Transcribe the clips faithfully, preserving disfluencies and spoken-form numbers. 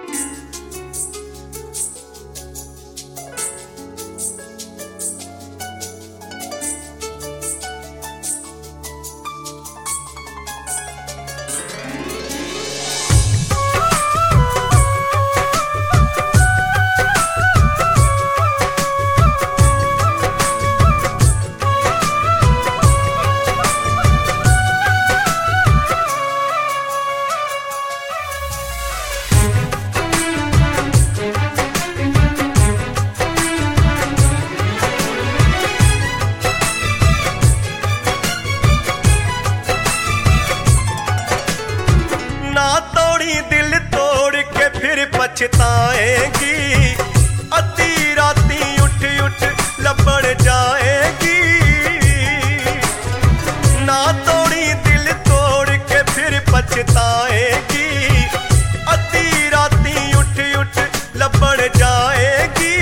दिल तोड़ के फिर पछताएगी, अद्धी राती उठ उठ लबड़ जाएगी। ना तोड़ी दिल तोड़ के फिर पछताएगी, अद्धी राती उठ उठ लबड़ जाएगी।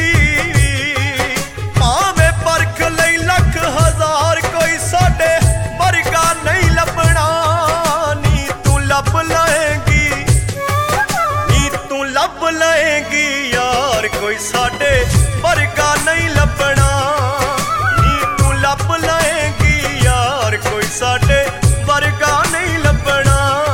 भावें परख लई लख हजार कोई साडे वर्गा नहीं लभना, नी तू लब लाएगी, लब लाएगी यार कोई साडे वर्गा नहीं लभना। नी तू लब लाएगी यार कोई साडे वर्गा नहीं लभना।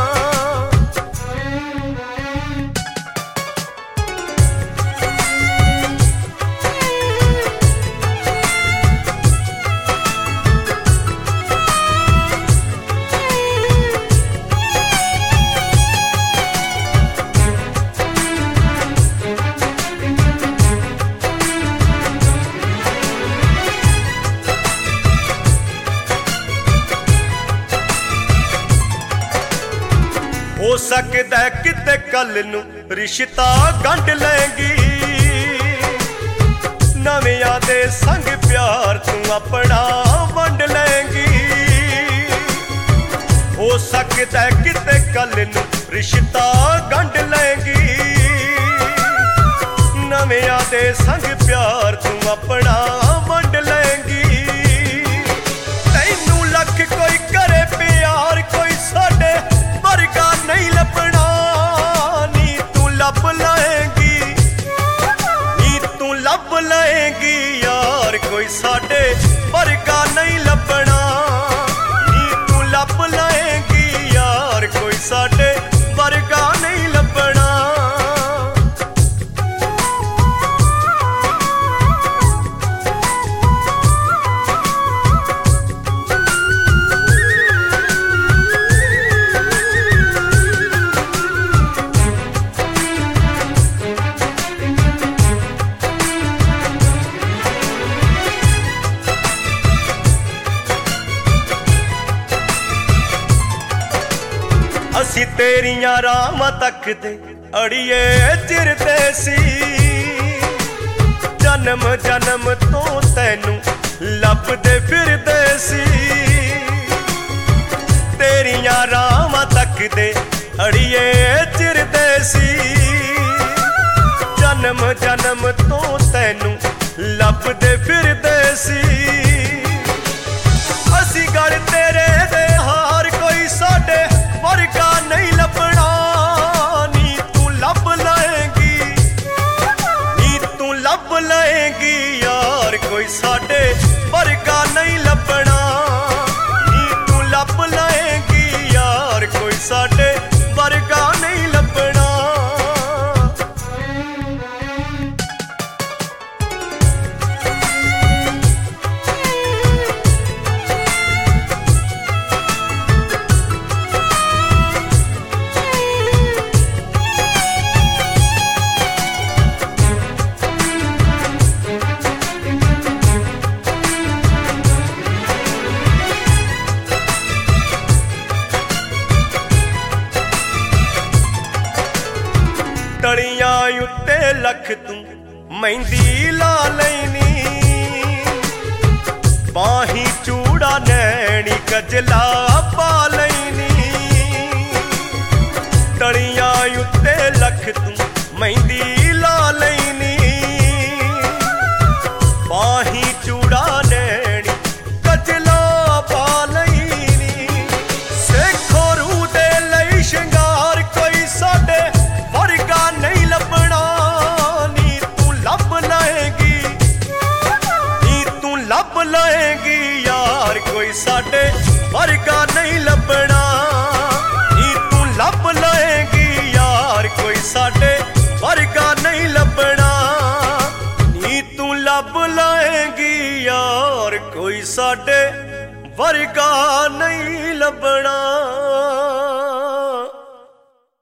हो सकदा किते कल नू रिश्ता गंढ लेंगी, नवियां दे संग प्यार तू अपना वंड लेंगी। हो सकदा किते कल नू रिश्ता गंढ लेंगी, नवियां दे संग प्यार तू अपना वंड लेंगी। तैनू लख कोई करे प्यार कोई साडे वर्गा नहीं लभना, नी तू लब लाएगी, नी तू लब लाएगी यार कोई साडे वर्गा नहीं लभना। नी तू लब लाएगी यार कोई साडे वर्गा नहीं लभना। असी तेरियां रामां तकदे अड़िए चिरदे सी, जन्म जन्म तो तैनू लभदे फिरदे सी। तेरियां रामां तकदे अड़िए चिरदे सी, जन्म जन्म तो तैनू लभदे फिरदे सी। असी गल तेरे दे हार कोई साडे वर्गा नहीं लभना, नी तू लब लाएगी, नी तू लब लाएगी यार कोई साडे वर्गा नहीं लभना। नी तू लब लाएगी यार कोई साडे वर्गा नहीं लभना। तलियां उत्ते लख तू मेहंदी ला लैनी, बाही चूड़ा नैनी गजला पा लैनी। तलियां उत्ते लख तू मेहंदी ला लैनी, बाही चूड़ा नैनी गजला पा लैनी। सिखोरू दे लई शंगार कोई साडे वर्गा नहीं लभ लएगी यार कोई साडे वर्गा नहीं लभना। नी तू लब लएगी यार कोई साडे वर्गा नहीं लभना। नी तू लब लएगी यार कोई साडे वर्गा नहीं लभना।